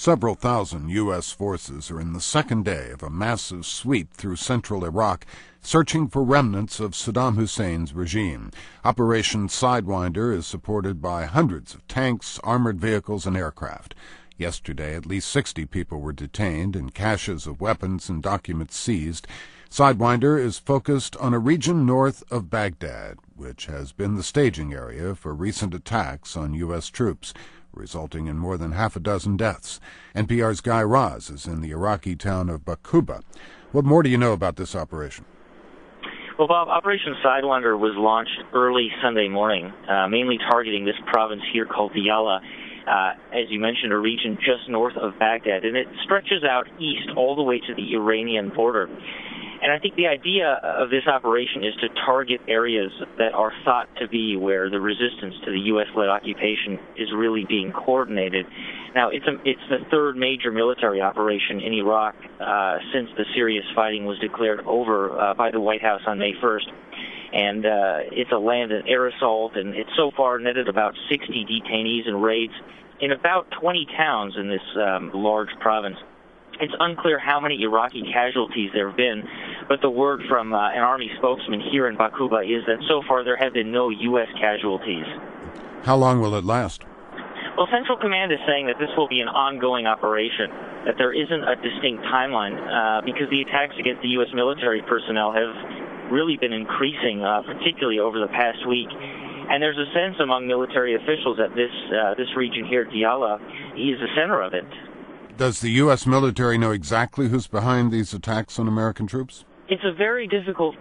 Several thousand U.S. forces are in the second day of a massive sweep through central Iraq, searching for remnants of Saddam Hussein's regime. Operation Sidewinder is supported by hundreds of tanks, armored vehicles, and aircraft. Yesterday, at least 60 people were detained and caches of weapons and documents seized. Sidewinder is focused on a region north of Baghdad, which has been the staging area for recent attacks on U.S. troops, resulting in more than half a dozen deaths. NPR's Guy Raz is in the Iraqi town of Baquba. What more do you know about this operation? Well, Bob, Operation Sidewinder was launched early Sunday morning, mainly targeting this province here called Diyala, as you mentioned, a region just north of Baghdad, and it stretches out east all the way to the Iranian border. And I think the idea of this operation is to target areas that are thought to be where the resistance to the U.S.-led occupation is really being coordinated. Now, it's the third major military operation in Iraq since the serious fighting was declared over by the White House on May 1st. And it's a land and air assault, and it's so far netted about 60 detainees and raids in about 20 towns in this large province. It's unclear how many Iraqi casualties there have been, but the word from an Army spokesman here in Baquba is that so far there have been no U.S. casualties. How long will it last? Well, Central Command is saying that this will be an ongoing operation, that there isn't a distinct timeline, because the attacks against the U.S. military personnel have really been increasing, particularly over the past week. And there's a sense among military officials that this region here, Diyala, is the center of it. Does the U.S. military know exactly who's behind these attacks on American troops? It's a very difficult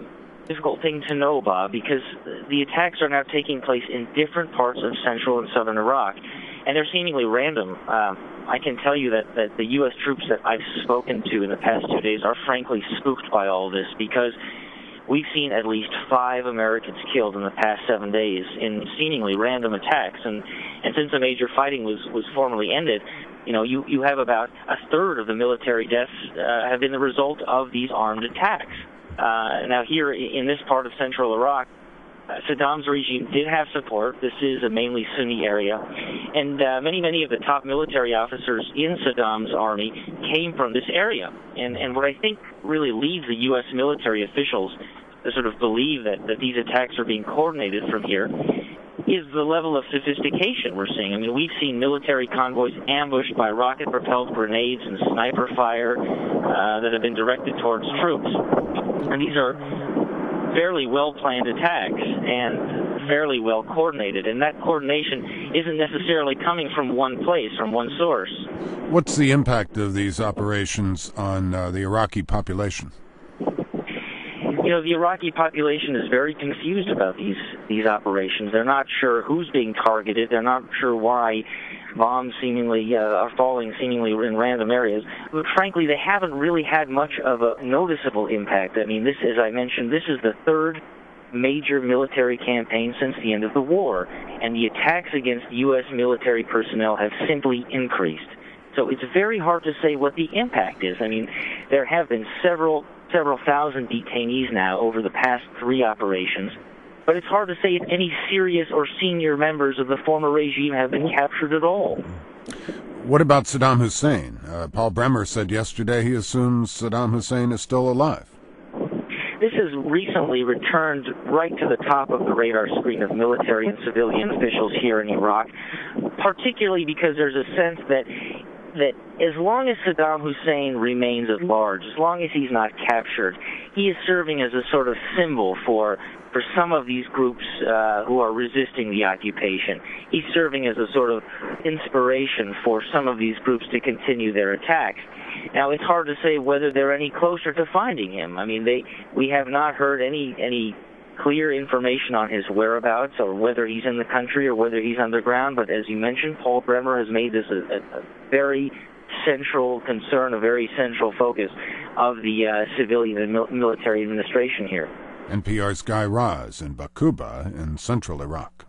thing to know, Bob, because the attacks are now taking place in different parts of central and southern Iraq, and they're seemingly random. I can tell you that the U.S. troops that I've spoken to in the past 2 days are frankly spooked by all this, because we've seen at least 5 Americans killed in the past 7 days in seemingly random attacks, and since the major fighting was formally ended, you have about a third of the military deaths have been the result of these armed attacks. Now here in this part of central Iraq, Saddam's regime did have support. This is a mainly Sunni area, and many of the top military officers in Saddam's army came from this area. And what I think really leads the U.S. military officials to sort of believe that these attacks are being coordinated from here is the level of sophistication we're seeing. I mean, we've seen military convoys ambushed by rocket-propelled grenades and sniper fire that have been directed towards troops. And these are fairly well-planned attacks and fairly well-coordinated. And that coordination isn't necessarily coming from one place, from one source. What's the impact of these operations on the Iraqi population? The Iraqi population is very confused about these operations. They're not sure who's being targeted. They're not sure why bombs seemingly are falling seemingly in random areas. But frankly, they haven't really had much of a noticeable impact. I mean, as I mentioned, this is the third major military campaign since the end of the war, and the attacks against U.S. military personnel have simply increased. So it's very hard to say what the impact is. I mean, there have been several thousand detainees now over the past 3 operations, but it's hard to say if any serious or senior members of the former regime have been captured at all. What about Saddam Hussein? Paul Bremer said yesterday he assumes Saddam Hussein is still alive. This has recently returned right to the top of the radar screen of military and civilian officials here in Iraq, particularly because there's a sense that as long as Saddam Hussein remains at large, as long as he's not captured, he is serving as a sort of symbol for some of these groups who are resisting the occupation. He's serving as a sort of inspiration for some of these groups to continue their attacks. Now, it's hard to say whether they're any closer to finding him. I mean, we have not heard any clear information on his whereabouts or whether he's in the country or whether he's underground. But as you mentioned, Paul Bremer has made this a very central concern, a very central focus of the civilian and military administration here. NPR's Guy Raz in Baquba in central Iraq.